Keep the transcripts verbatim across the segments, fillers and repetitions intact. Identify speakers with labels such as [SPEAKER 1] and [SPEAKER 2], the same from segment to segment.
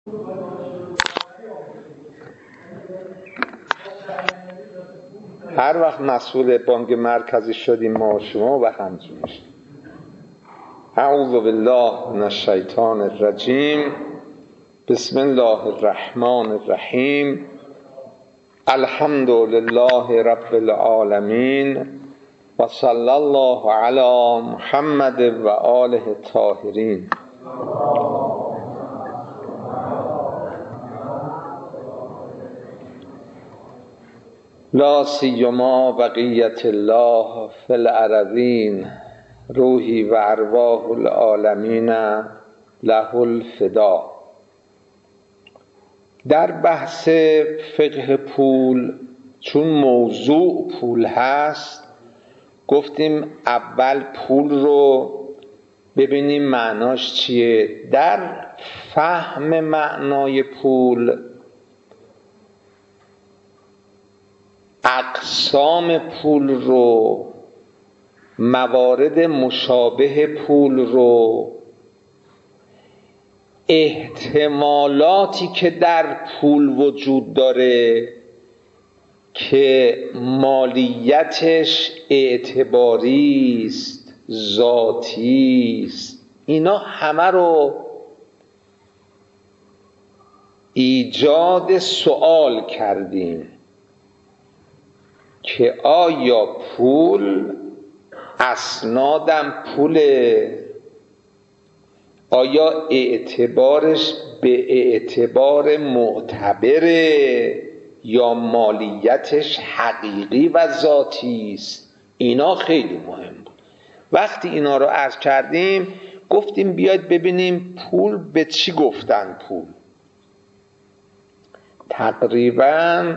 [SPEAKER 1] هر وقت مسئول بانک مرکزی شدیم ما شما و همچون میشیم. اعوذ بالله من الشیطان الرجیم. بسم الله الرحمن الرحیم. الحمد لله رب العالمین و صلی الله علی محمد و آله الطاهرین. لا سیما بقیت الله فی الارضین روحی و ارواح العالمین له الفدا. در بحث فقه پول چون موضوع پول هست گفتیم اول پول رو ببینیم معناش چیه. در فهم معنای پول اقسام پول رو، موارد مشابه پول رو، احتمالاتی که در پول وجود داره که مالیتش اعتباری است، ذاتی است، اینا همه رو ایجاد سوال کردیم که آیا پول اسنادم پوله؟ آیا اعتبارش به اعتبار معتبره یا مالیتش حقیقی و ذاتی است؟ اینا خیلی مهم بود. وقتی اینا رو عرض کردیم گفتیم بیاید ببینیم پول به چی گفتن. پول تقریباً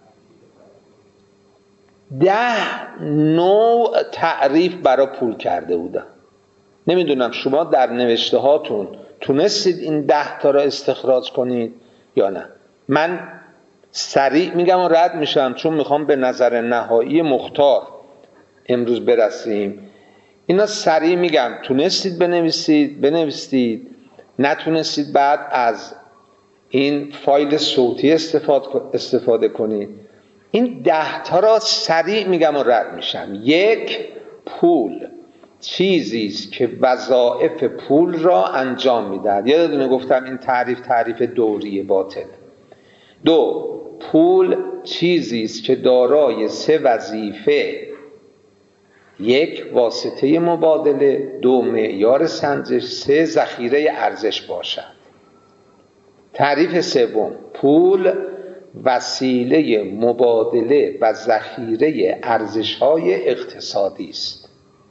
[SPEAKER 1] ده نوع تعریف برای پول کرده بودن. نمیدونم شما در نوشته هاتون تونستید این ده تا را استخراج کنید یا نه. من سریع میگم و رد میشم چون میخوام به نظر نهایی مختار امروز برسیم. اینا سریع میگم، تونستید بنویسید بنویسید، نتونستید بعد از این فایل صوتی استفاده کنید. این ده تا را سریع میگم و رد میشم. یک، پول چیزی است که وظایف پول را انجام میدهد. یادتونه گفتم این تعریف تعریف دوری باطل. دو، پول چیزی است که دارای سه وظیفه: یک، واسطه مبادله، دو، معیار سنجش، سه، ذخیره ارزش باشد. تعریف سوم، پول وسیله مبادله و ذخیره ارزش‌های اقتصادی است.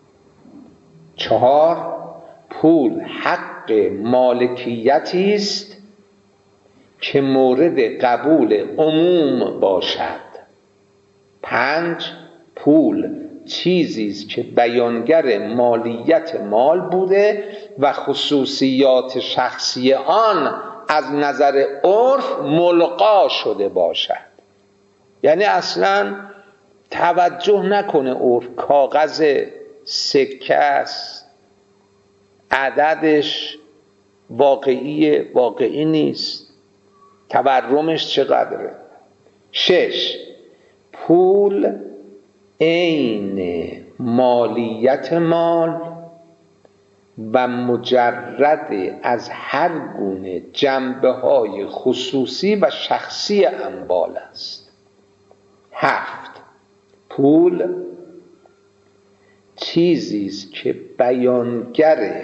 [SPEAKER 1] چهار، پول حق مالکیتی است که مورد قبول عموم باشد. پنج، پول چیزی است که بیانگر مالیت مال بوده و خصوصیات شخصی آن از نظر عرف ملغا شده باشد. یعنی اصلا توجه نکنه عرف، کاغذ، سکه است، عددش واقعی واقعی نیست، تورمش چقدره. شش، پول عین مالیت مال و مجرد از هر گونه جنبه‌های خصوصی و شخصی اموال است. هفت، پول چیزی است که بیانگر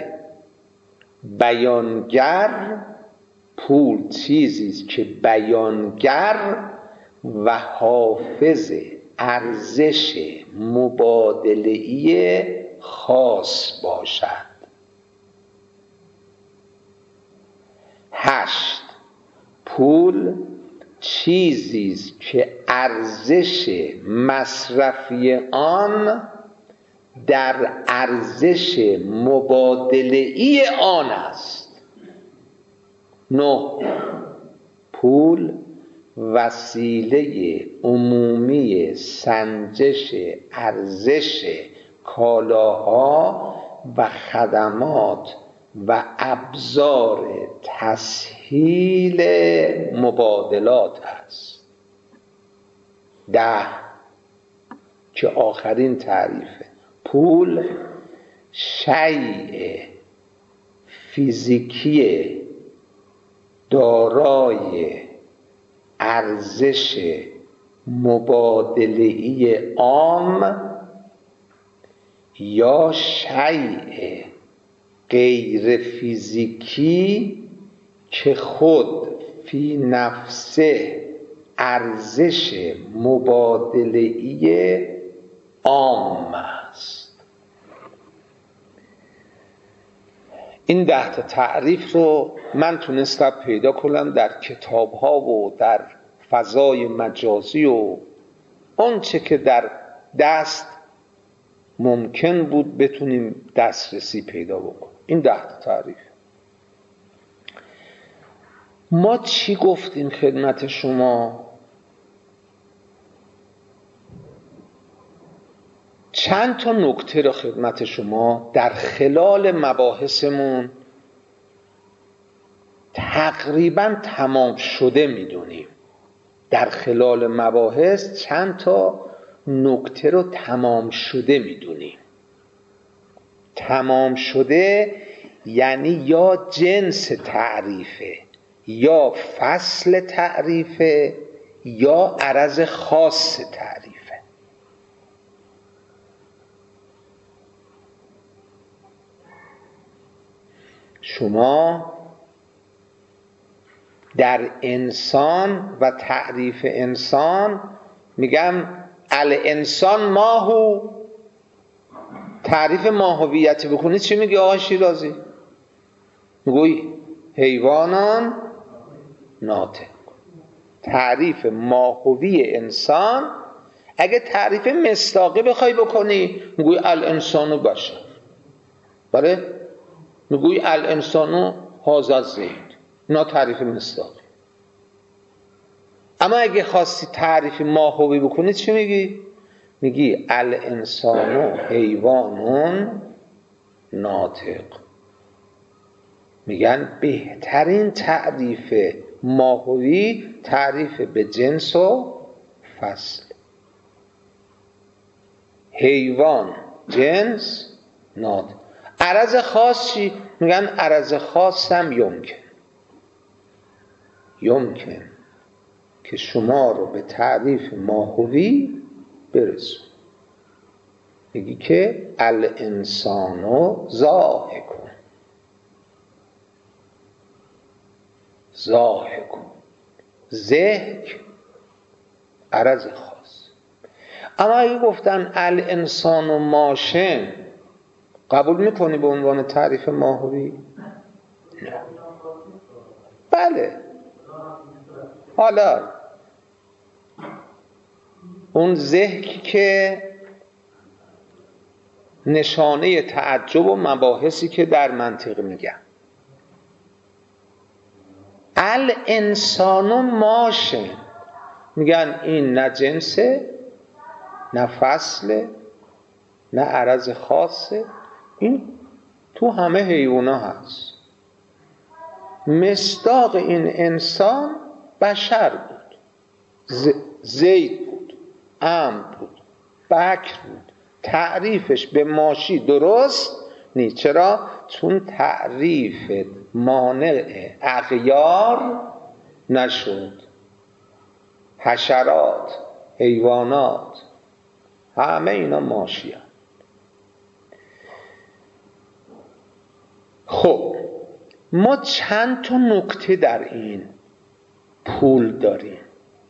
[SPEAKER 1] بیانگر پول چیزی است که بیانگر و حافظ ارزش مبادله‌ای خاص باشد. هشت، پول چیزی است که ارزش مصرفی آن در ارزش مبادله‌ای آن است. نه، پول وسیله عمومی سنجش ارزش کالاها و خدمات و ابزار تسهیل مبادلات است. ده که آخرین تعریفه. پول شیء فیزیکی دارای ارزش مبادله‌ای عام یا شیء غیر فیزیکی که خود فی نفسه ارزش مبادله‌ای عام است. این ده تا تعریف رو من تونستم پیدا کنم در کتاب ها و در فضای مجازی و اون چه که در دست ممکن بود بتونیم دسترسی پیدا بکنیم. این ده تا تعریف. ما چی گفتیم خدمت شما؟ چند تا نکته رو خدمت شما در خلال مباحثمون تقریبا تمام شده میدونیم. در خلال مباحث چند تا نکته رو تمام شده میدونیم. تمام شده یعنی یا جنس تعریفه، یا فصل تعریفه، یا عرض خاص تعریفه. شما در انسان و تعریف انسان میگم الانسان ماهو، تعریف ماهویتی بکنید چی میگی آقای شیرازی؟ میگوی حیوانان ناطق. تعریف ماهوی انسان اگه تعریف مصداقی بخوای بکنی میگوی الانسانو بشر. بله؟ میگوی الانسانو هذا زید. اینا تعریف مصداقی. اما اگه خواستی تعریف ماهوی بکنی چی میگی؟ میگی الانسانو حیوانون ناطق. میگن بهترین تعریف ماهوی تعریف به جنس و فصل. حیوان جنس ناطق. عرض خاص چی؟ میگن عرض خاص هم یمکن یمکن که شما رو به تعریف ماهوی برسون. میگی که الانسانو ضاحکون ضاحکون ضحک عرض خاص. اما اگه گفتن الانسانو ماشن قبول میکنی به عنوان تعریف ماهوی؟ نه. بله. حالا اون ذهن که نشانه تعجب و مباحثی که در منطق میگن الانسانو ماشن، میگن این نه جنسه نه فصله نه عرض خاصه، این تو همه حیونا هست. مصداق این انسان بشر بود، ز... زید بود، عمرو بود، بکر بود. تعریفش به ماشی درست نیست. چرا؟ چون تعریف مانع اغیار نشد. حشرات، حیوانات همه اینا ماشی هست. خب ما چند تا نکته در این پول داریم.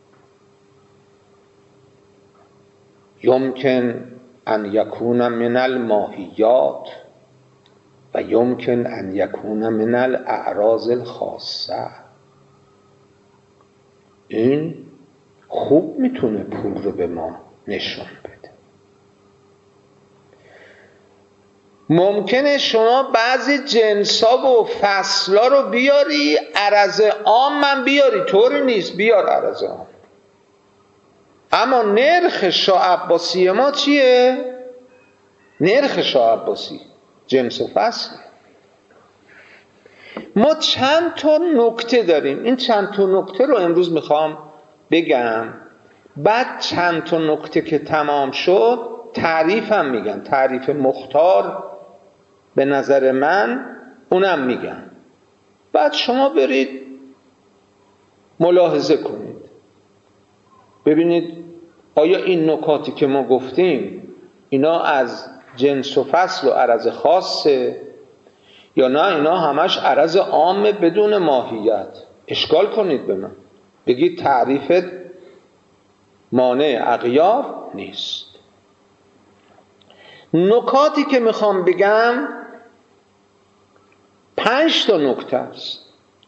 [SPEAKER 1] یمکن ان یکون من الماهیات و یمکن ان یکون من الاعراض الخاصه. این خوب میتونه پول رو به ما نشون بده. ممکنه شما بعضی جنسا و فصلا رو بیاری عرض عام من بیاری، طوری نیست، بیار عرض عام. اما نرخ شاه عباسی ما چیه؟ نرخ شاه عباسی جنس و فصل. ما چند تا نکته داریم. این چند تا نکته رو امروز میخوام بگم. بعد چند تا نکته که تمام شد تعریفم میگم، تعریف مختار به نظر من اونم میگم. بعد شما برید ملاحظه کنید، ببینید آیا این نکاتی که ما گفتیم اینا از جنس و فصل و عرض خاصه یا نه اینا همش عرض عامه بدون ماهیت. اشکال کنید به من، بگید تعریفت مانع اغیار نیست. نکاتی که میخوام بگم پنج تا نکته است.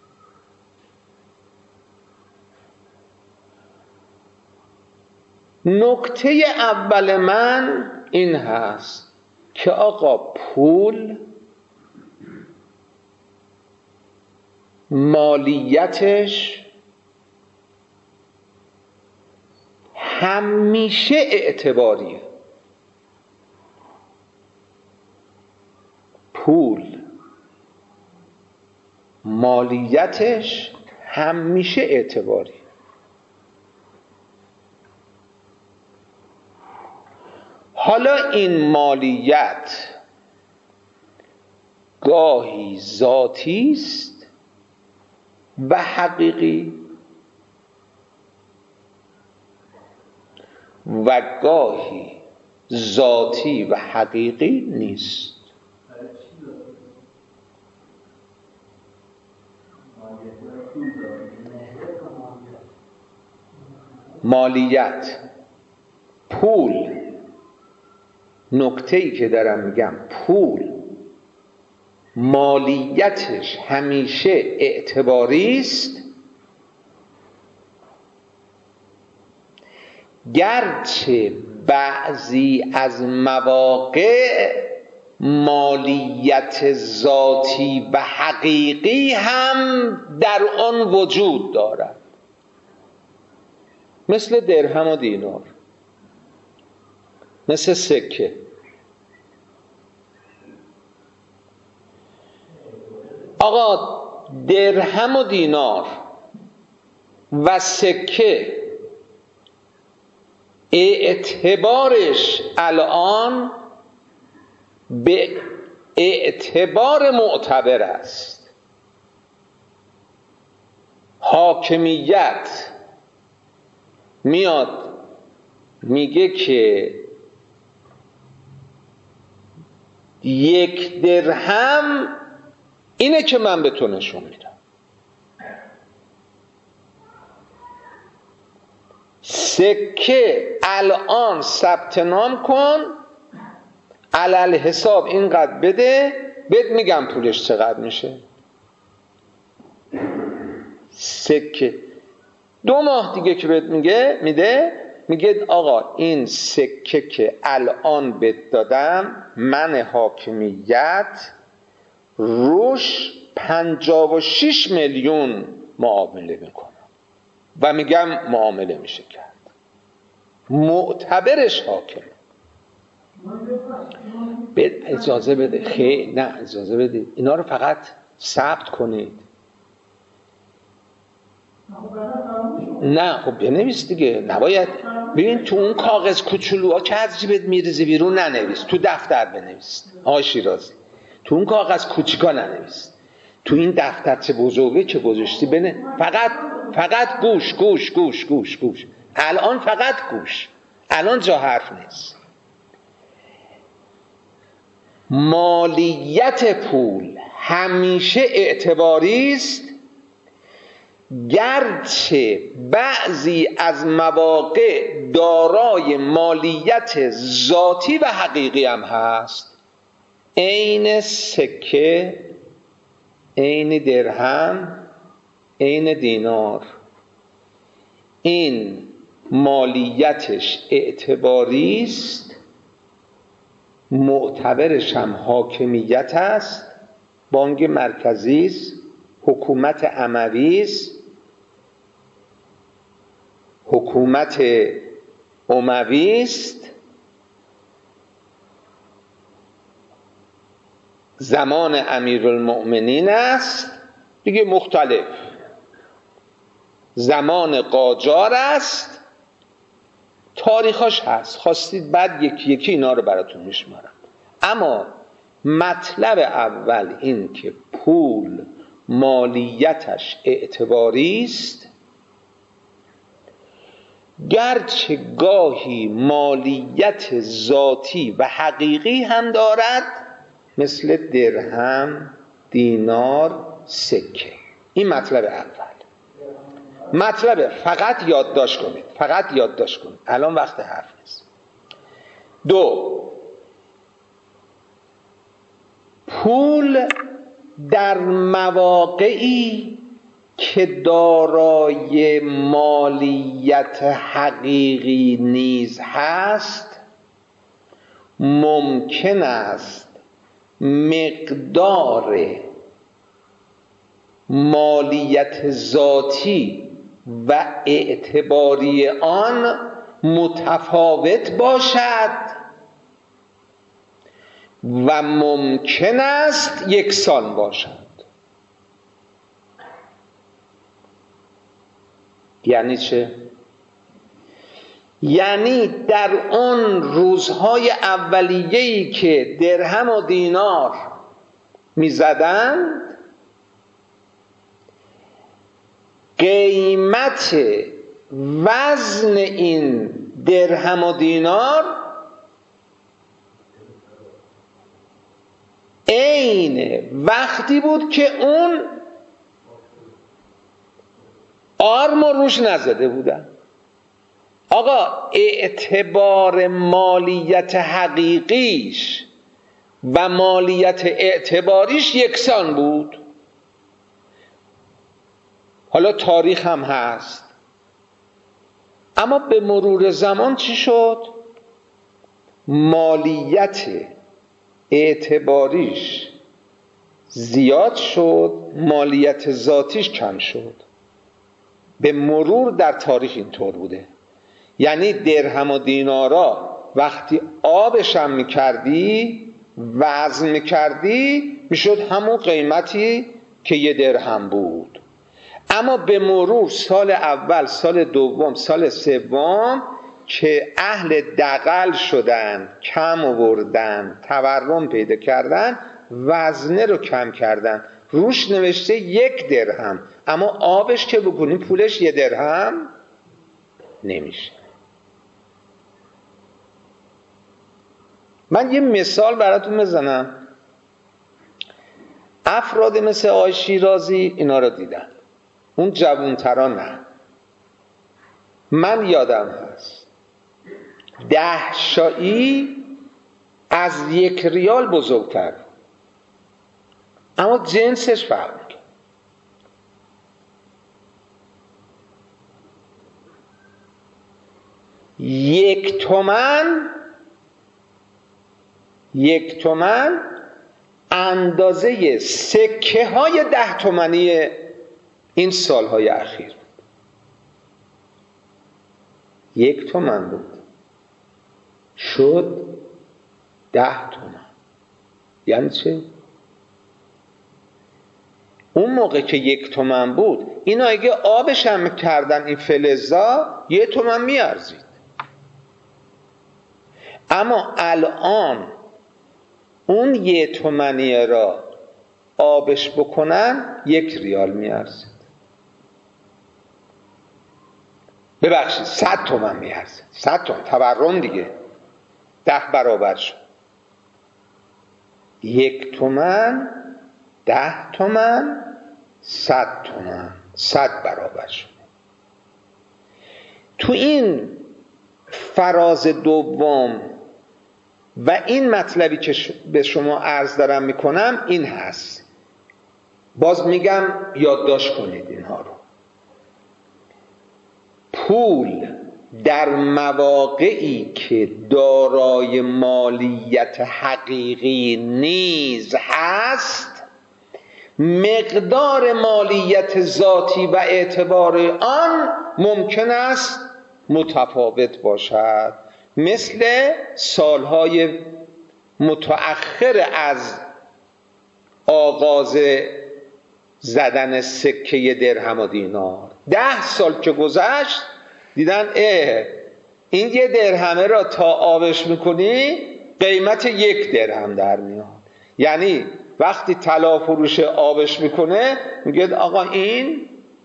[SPEAKER 1] نکته اول من این هست که آقا پول مالیتش همیشه اعتباریه. پول مالیتش همیشه اعتباریه. حالا این مالیت گاهی ذاتی است و حقیقی و گاهی ذاتی و حقیقی نیست. مالیت پول، نکته‌ای که دارم میگم، پول مالیتش همیشه اعتباری است، گرچه بعضی از مواقع مالیت ذاتی و حقیقی هم در آن وجود دارد، مثل درهم و دینار، مثل سکه. آقا درهم و دینار و سکه اعتبارش الان به اعتبار معتبر است. حاکمیت میاد میگه که یک درهم اینه که من به تو نشون میدم. سکه الان ثبت نام کن، علل حساب اینقدر بده، بهت میگم پولش چقدر میشه. سکه دو ماه دیگه که بهت میگه میده میگه آقا این سکه که الان بهت دادم من حاکمیت روش پنجاه و شش میلیون معامله میکنم و میگم معامله میشه کرد. معتبرش حاکم. اجازه بده، خیلی نه اجازه بده، اینا رو فقط ثبت کنید. نه خب بنویس دیگه، نباید. ببین تو اون کاغذ کوچولوها که از جیبت میریزی بیرون ننویس، تو دفتر بنویس. آقای شیرازی تو اون کاغذ کوچیکا ننویس، تو این دفترچه بزرگه که گذاشتی بنه. فقط فقط گوش گوش گوش گوش گوش الان فقط گوش، الان جا حرف نیست. مالیت پول همیشه اعتباری است، گرچه بعضی از مواقع دارای مالیت ذاتی و حقیقی هم هست. عین سکه، عین درهم، عین دینار، این مالیتش اعتباری است، معتبرش هم حاکمیت است، بانک مرکزی است، حکومت اموی است، حکومت اموی است، زمان امیرالمؤمنین است دیگه مختلف. زمان قاجار است، تاریخاش هست، خواستید بعد یکی یکی اینا رو براتون میشمارم. اما مطلب اول این که پول مالیتش اعتباری است، گرچه گاهی مالیت ذاتی و حقیقی هم دارد، مثل درهم، دینار، سکه. این مطلب اول. مطلب فقط یادداشت کنید، فقط یادداشت کنید، الان وقت حرف نیست. دو، پول در مواقعی که دارای مالیت حقیقی نیز هست، ممکن است مقدار مالیت ذاتی و اعتباری آن متفاوت باشد و ممکن است یکسان باشد. یعنی چه؟ یعنی در اون روزهای اولیه‌ای که درهم و دینار می‌زدند، قیمت وزن این درهم و دینار عین وقتی بود که اون آرم روش نزده بودن. آقا اعتبار مالیت حقیقیش و مالیت اعتباریش یکسان بود. حالا تاریخ هم هست، اما به مرور زمان چی شد؟ مالیت اعتباریش زیاد شد، مالیت ذاتیش کم شد. به مرور در تاریخ اینطور بوده. یعنی درهم و دینارا وقتی آبش هم میکردی، وزن میکردی، میشد همون قیمتی که یه درهم بود. اما به مرور سال اول، سال دوم، سال سوم که اهل دغل شدن، کم آوردن، تورم پیدا کردن، وزنه رو کم کردن، روش نوشته یک درهم، اما آبش که بکنی پولش یه درهم نمیشه. من یه مثال براتون بزنم. افراد مثل آقای شیرازی اینا رو دیدن، اون جوانتران نه. من یادم هست ده شایی از یک ریال بزرگتر، اما جنسش فرق می‌کنه. یک تومن یک تومن اندازه سکه های ده تومنی این سالهای اخیر. یک تومن بود شد ده تومن. یعنی چه؟ اون موقع که یک تومن بود، اینا اگه آبش هم کردن این فلزا یه تومن میارزید. اما الان اون یه تومنیه را آبش بکنن یک ریال میارزید. ببخشید صد تومن میارزید. صد تومن تورم دیگه ده برابر شد. یک تومن، ده تومن، صد تومن، صد برابر شد. تو این فراز دوم و این مطلبی که به شما عرض دارم میکنم این هست. باز میگم یادداشت کنید اینها رو. پول در مواقعی که دارای مالیت حقیقی نیز هست، مقدار مالیت ذاتی و اعتبار آن ممکن است متفاوت باشد، مثل سالهای متأخر از آغاز زدن سکه درهم و دینار. ده سال که گذشت دیدن اه این یه درهمه را تا آبش میکنی قیمت یک درهم در میاد. یعنی وقتی طلا فروش آبش میکنه میگه آقا این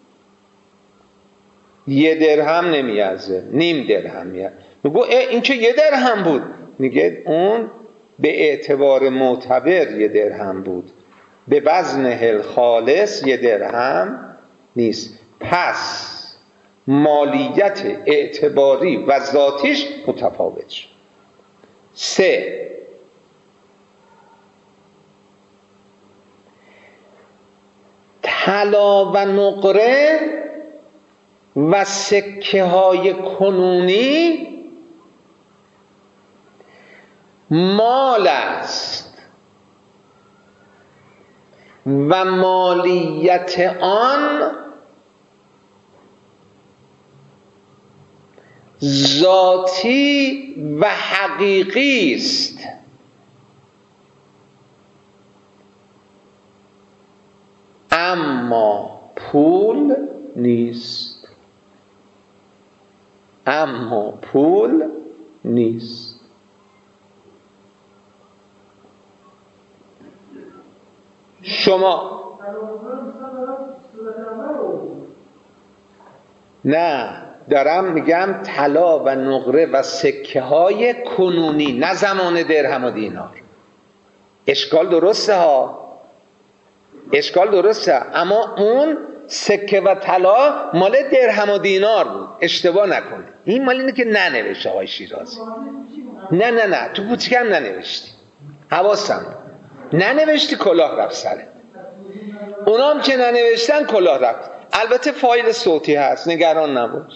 [SPEAKER 1] یه درهم نمیارزه، نیم درهم میاد. میگه این که یه درهم بود، میگه اون به اعتبار معتبر یه درهم بود، به وزن خالص یه درهم نیست. پس مالیت اعتباری و ذاتیش متفاوت شد. سه، طلا و نقره و سکه های کنونی مال است و مالیت آن ذاتی و حقیقی است. اما پول نیست. اما پول نیست. شما نه، دارم میگم طلا و نقره و سکه های کنونی، نه زمان درهم و دینار. اشکال درسته ها، اشکال درسته، اما اون سکه و طلا مال درهم و دینار بود، اشتباه نکنه. این مال اینه که ننوشته های شیرازی. نه نه نه تو کوچیکم ننوشتی، حواسم ننوشتی، کلاه رفت سرت. اونام که ننوشتن کلاه رفت. البته فایل صوتی هست، نگران نباش.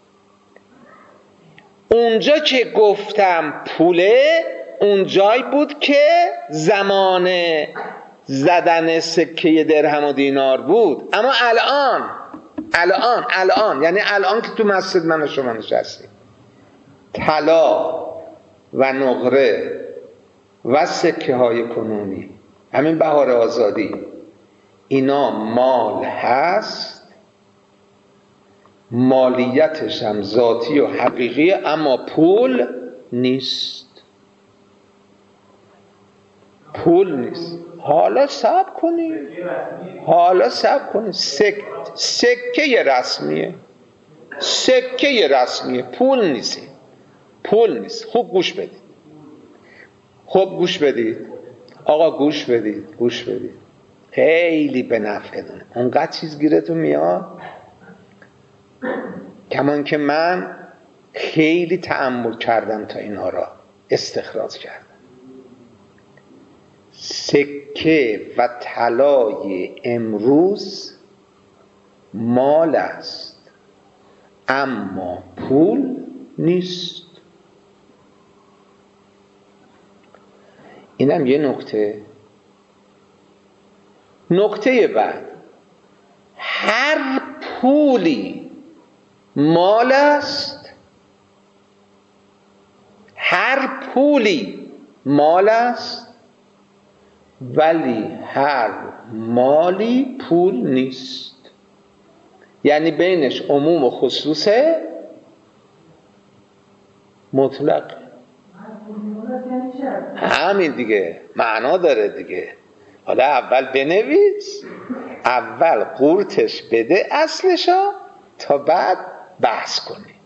[SPEAKER 1] اونجا که گفتم پوله، اونجایی بود که زمان زدن سکه درهم و دینار بود. اما الان الان الان یعنی الان که تو مسجد من و شما نشستیم، طلا و نقره و سکه های کنونی، همین بهار آزادی، اینا مال هست، مالیتش هم ذاتی و حقیقی، اما پول نیست. پول نیست. حالا صبر کنید، حالا صبر کنید. سک... سکه رسمیه، سکه رسمیه، پول نیست. پول نیست. خوب گوش بدید، خوب گوش بدید آقا، گوش بدید، گوش بدید، خیلی به نفعتونه. اونقدر چیز گیرتون میاد، کمان که من خیلی تأمل کردم تا اینها را استخراج کردم. سکه و طلای امروز مال است، اما پول نیست. اینم یه نکته. نکته بعد، هر پولی مال است، هر پولی مال است، ولی هر مالی پول نیست. یعنی بینش عموم و خصوص مطلق. همین دیگه معنا داره دیگه. حالا اول بنویس، اول قورتش بده اصلشا، تا بعد بحث کنی.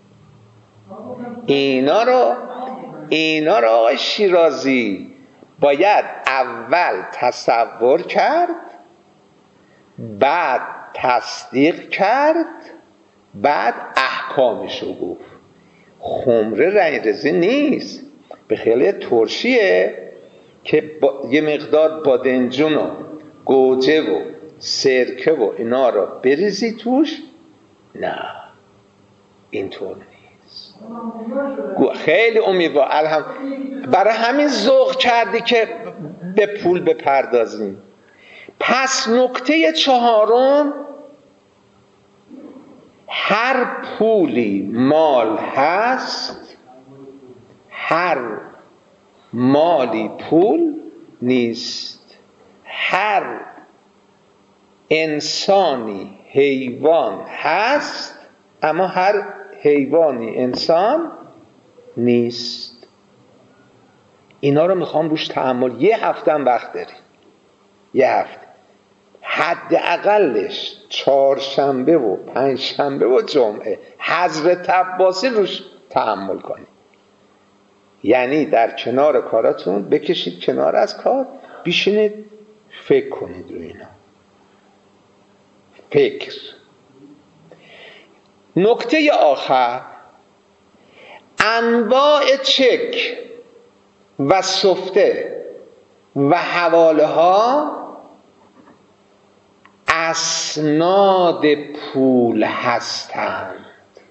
[SPEAKER 1] اینا رو اینا رو آقای شیرازی باید اول تصور کرد، بعد تصدیق کرد، بعد احکامشو گفت. خمره رنگرزی نیست، به خیلی ترشیه که یه مقدار بادنجون و گوجه و سرکه و اینا رو بریزی توش. نه، اینطور نیست. خیلی امیدوار الهم برای همین ذوق کردی که به پول بپردازیم. پس نکته چهارم، هر پولی مال هست، هر مالی پول نیست. هر انسانی حیوان هست اما هر حیوانی انسان نیست. اینا رو میخوام روش تأمل، یه هفته هم وقت داری، یه هفته حداقلش چهارشنبه و پنجشنبه و جمعه حضرت عباسی روش تأمل کنید. یعنی در کنار کاراتون بکشید کنار از کار، بیشینید فکر کنید رو اینا. فکر. نکته آخر، انواع چک و سفته و حواله ها اسناد پول هستند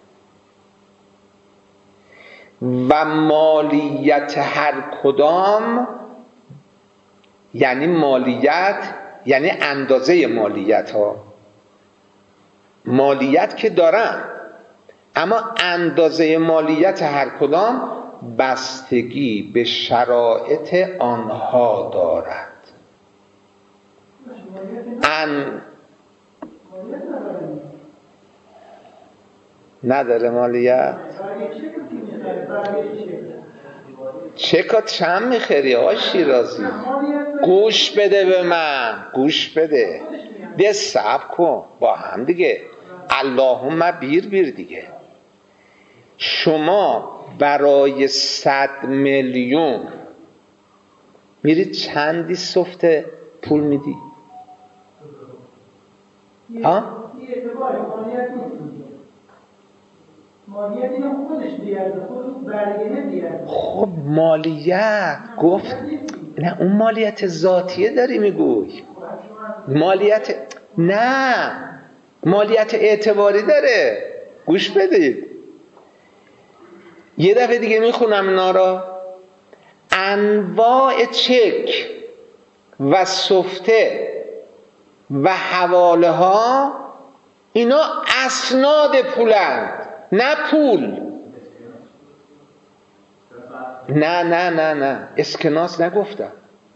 [SPEAKER 1] و مالیت هر کدام، یعنی مالیت یعنی اندازه مالیت ها، مالیت که دارن اما اندازه مالیت هر کدام بستگی به شرایط آنها دارد. ان نداره مالیت؟ چکا چند میخری آقای شیرازی؟ گوش بده به من، گوش بده، ده صبر کن با هم دیگه، اللهم بیر بیر دیگه. شما برای صد میلیون میرید چندی سفته پول میدی؟ ها؟ مالیت اینو خودش بیارده، خود برگنه بیارده. خب مالیت گفت نه، اون مالیت ذاتیه داری میگوی، مالیت نه، مالیت اعتباری داره. گوش بدید یه دفعه دیگه میخونم اینا را. انواع چک و سفته و حواله ها اینا اسناد پولند، نه پول. نه نه نه نه اسکناس نگفتم.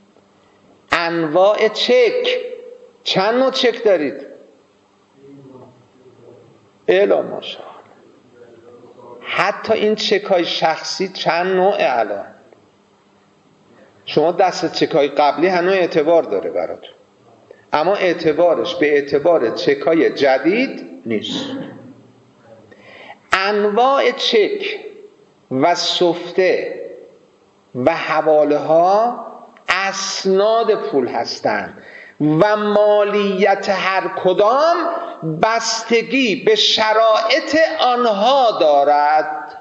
[SPEAKER 1] انواع چک، چند نوع چک دارید؟ الا ماشاءالله. حتی این چک های شخصی چند نوعه الان. شما دست چک های قبلی هنوز اعتبار داره براتون، اما اعتبارش به اعتبار چک های جدید نیست. انواع چک و سفته و حواله ها اسناد پول هستند و مالیت هر کدام بستگی به شرایط آنها دارد.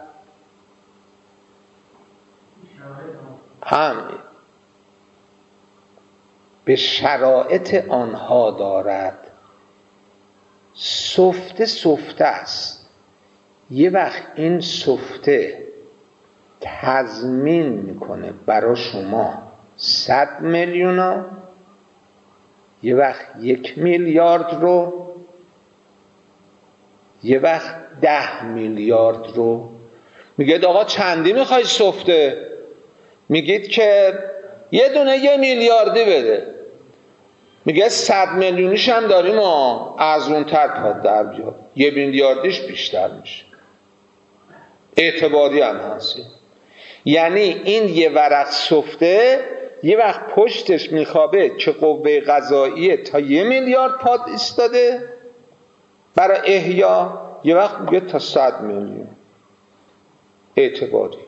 [SPEAKER 1] همین، به شرایط آنها دارد. سفته سفته است. یه وقت این سفته تضمین میکنه برای شما صد میلیون ها، یه وقت یک میلیارد رو، یه وقت ده میلیارد رو. میگید آقا چندی میخوای سفته؟ میگید که یه دونه یه میلیاردی بده. میگه صد میلیونیش هم داریم ها، از اون تر پاد در بیاد، یه میلیاردیش بیشتر میشه، اعتباری هم هست. یعنی این یه ورق سفته یه وقت پشتش میخوابه که قوه قضاییه تا یه میلیارد پاد ایستاده برای احیا، یه وقت میگه تا صد میلیون اعتباری.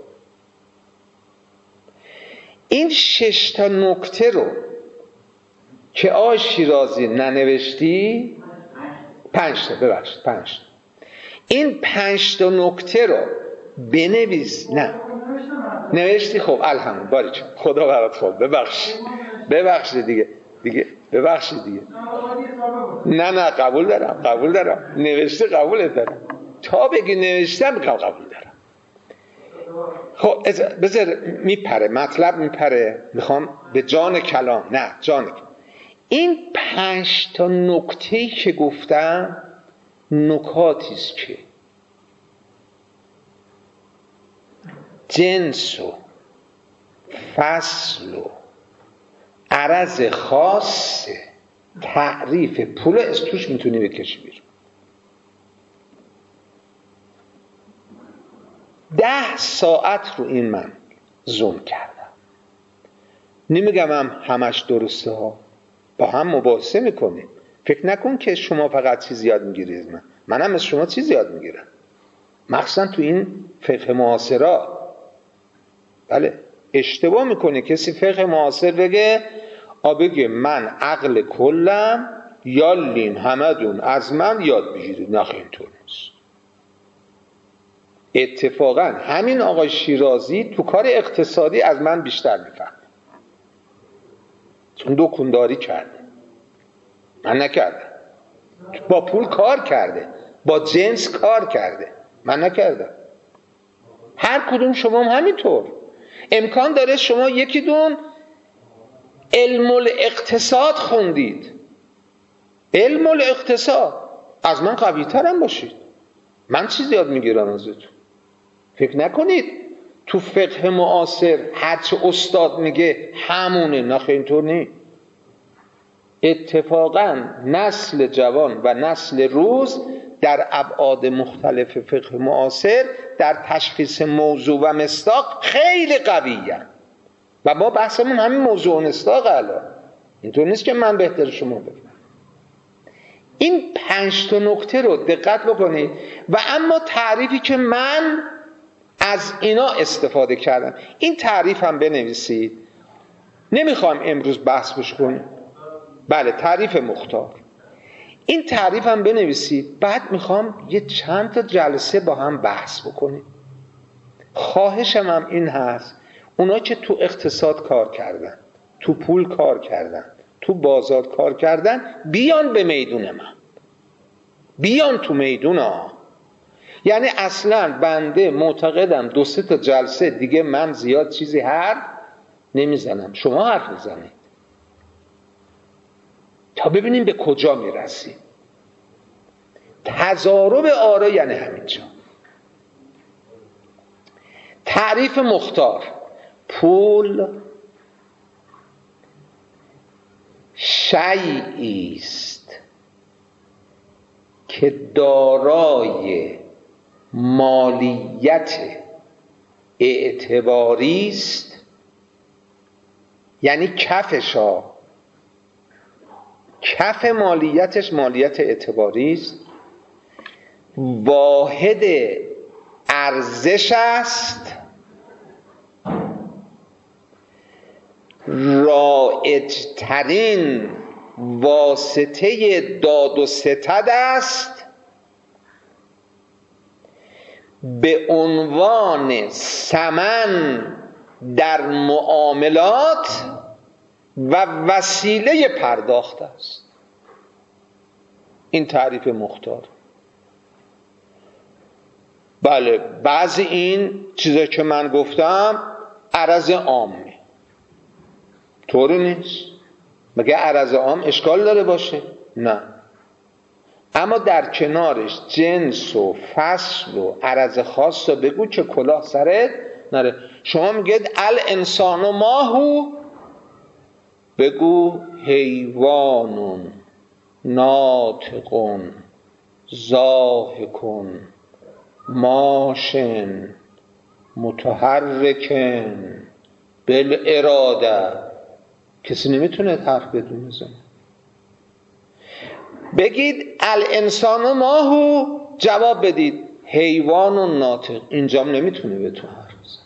[SPEAKER 1] این شش تا نکته رو که آقای شیرازی ننوشتی، پنج تا ببخشید پنج تا، این پنج تا نکته رو بنویس. نه نوشتی؟ خب الحمدلله، باریکلا، خدا برات خود ببخشید ببخشید دیگه دیگه ببخشید دیگه. نه نه قبول دارم قبول دارم نوشته قبول دارم، تا بگی نوشتم قبول دارم. خب بذار میپره مطلب میپره، میخوام به جان کلام. نه جان کلام. این پنج تا نکته‌ای که گفتم نکاتی است که جنس و فصل و عرض خاصه تعریف پول از توش میتونی بکشی بیرون. ده ساعت رو این من زوم کردم. نمیگم هم همش درسته ها، با هم مباحثه میکنیم. فکر نکن که شما فقط چیز یاد میگیرید، من منم از شما چیز یاد میگیرم، مخصوصا تو این فقه معاصرا. بله اشتباه میکنه کسی فقه معاصر بگه آ بگه من عقل کلم، یالین همدون از من یاد بگیرید. نه اینطور نیست. اتفاقا همین آقای شیرازی تو کار اقتصادی از من بیشتر میفهم، چون دکانداری کرده، من نکردم. با پول کار کرده، با جنس کار کرده، من نکردم. هر کدوم شما هم همینطور. امکان داره شما یکی دون علم الاقتصاد خوندید، علم الاقتصاد، از من قوی ترم باشید، من چیز یاد میگیرم ازتون. فکر نکنید تو فقه معاصر هرچه استاد میگه همونه، نه اینطور نیست. اتفاقا نسل جوان و نسل روز در ابعاد مختلف فقه معاصر در تشخیص موضوع و مصداق خیلی قویه و ما بحثمون همین موضوع و مصداق. الان اینطور نیست که من بهتر شما بفهم. این پنج تا نکته رو دقت بکنید. و اما تعریفی که من از اینا استفاده کردم، این تعریف هم بنویسید. نمیخوام امروز بحث بکنیم. بله تعریف مختار، این تعریف هم بنویسید. بعد میخوام یه چند تا جلسه با هم بحث بکنیم. خواهشم هم این هست اونا که تو اقتصاد کار کردن، تو پول کار کردن، تو بازار کار کردن، بیان به میدون من، بیان تو میدون ها. یعنی اصلا بنده معتقدم دو سه تا جلسه دیگه من زیاد چیزی حرف نمیزنم، شما حرف بزنید تا ببینیم به کجا میرسیم. تضارب آرا یعنی همینجا. تعریف مختار: پول شیئی است که دارای مالیت اعتباری است، یعنی کفشا کف مالیتش مالیت اعتباری است، واحد ارزش است، رایج ترین واسطه داد و ستد است، به عنوان ثمن در معاملات و وسیله پرداخت است. این تعریف مختار. بله بعضی این چیزا که من گفتم عرض عامه، طوری نیست. مگه عرض عام اشکال داره باشه؟ نه. اما در کنارش جنس و فصل و عرض خاص رو بگو که کلاه سرت نره. شما میگید الانسان ماهو، بگو حیوان ناطق ضاحک ماشن متحرک بالاراده. کسی نمیتونه حرف بدون بزنه. بگید الانسان ماهو، جواب بدید حیوان ناطق. اینجام نمیتونه به تو حرف بزنه.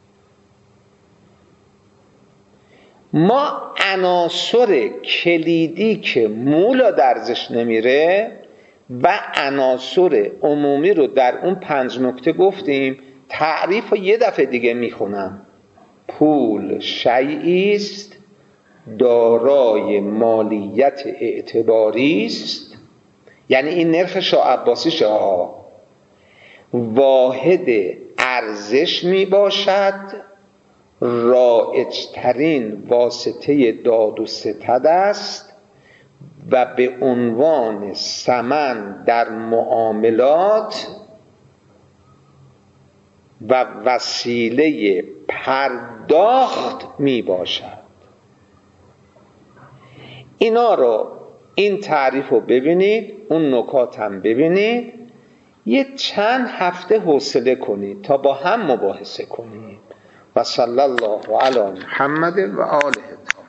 [SPEAKER 1] ما عناصر کلیدی که مولا درزش نمیره و عناصر عمومی رو در اون پنج نکته گفتیم. تعریف رو یه دفعه دیگه میخونم: پول شیئی است دارای مالیت اعتباری است، یعنی این نرخ شاه عباسی شاه، واحد ارزش می باشد، رایج ترین واسطه داد و ستد است و به عنوان ثمن در معاملات و وسیله پرداخت می باشد. اینا رو این تعریف رو ببینید، اون نکات هم ببینید، یه چند هفته حوصله کنید تا با هم مباحثه کنید. و صلی الله علی محمد و آله.